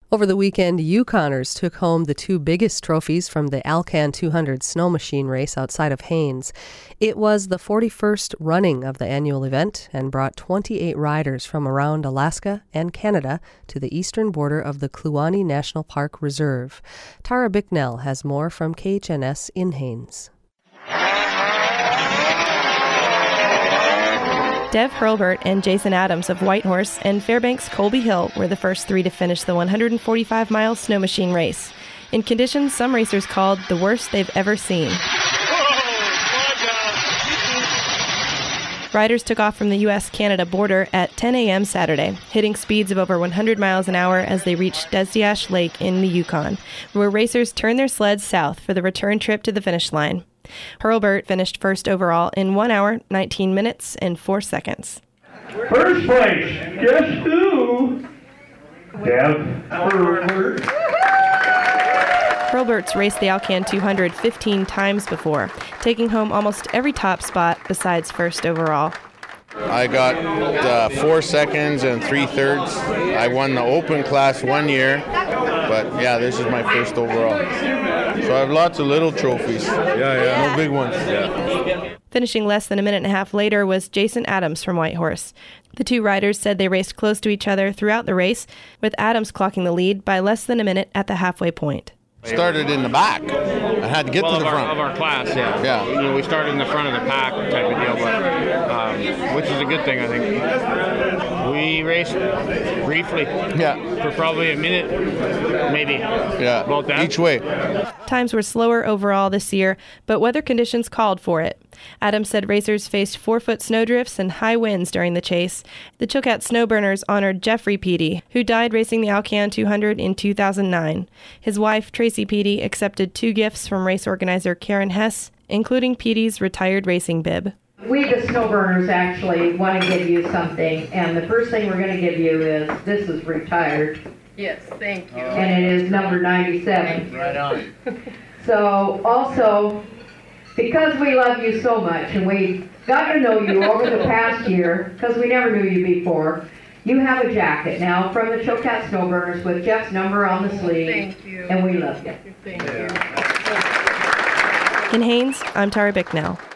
Over the weekend, Yukoners took home the two biggest trophies from the Alcan 200 snow machine race outside of Haines. It was the 41st running of the annual event and brought 28 riders from around Alaska and Canada to the eastern border of the Kluane National Park Reserve. Tara Bicknell has more from KHNS in Haines. Dev Hurlburt and Jason Adams of Whitehorse and Fairbanks Colby Hill were the first three to finish the 145-mile snow machine race, in conditions some racers called the worst they've ever seen. Riders took off from the U.S.-Canada border at 10 a.m. Saturday, hitting speeds of over 100 miles an hour as they reached Desdiash Lake in the Yukon, where racers turned their sleds south for the return trip to the finish line. Hurlburt finished first overall in 1 hour, 19 minutes, and 4 seconds. First place, guess who? Dev Hurlburt. Hurlburt's raced the Alcan 200 15 times before, taking home almost every top spot besides first overall. I got 4 seconds and 3/3. I won the open class 1 year, but yeah, this is my first overall. So I have lots of little trophies. No big ones. Finishing less than a minute and a half later was Jason Adams from Whitehorse. The two riders said they raced close to each other throughout the race, with Adams clocking the lead by less than a minute at the halfway point. Started in the back. I had to get to the front. Of our class, yeah. You know, we started in the front of the pack type of deal, but which is a good thing, I think. We raced briefly. For probably a minute, maybe. About that. Each way. Times were slower overall this year, but weather conditions called for it. Adams said racers faced 4-foot snowdrifts and high winds during the chase. The Chilkat Snowburners honored Jeffrey Peaty, who died racing the Alcan 200 in 2009. His wife, Tracy Peaty, accepted 2 gifts from race organizer Karen Hess, including Peaty's retired racing bib. We, the Snowburners, actually want to give you something, and the first thing we're going to give you is, this is retired. Yes, thank you. And it is number 97. Right on. So, also, because we love you so much, and we got to know you over the past year, because we never knew you before, you have a jacket now from the Chilkat Snowburners with Jeff's number on the sleeve. Thank you. And we love you. Thank you. In Haines, I'm Tara Bicknell.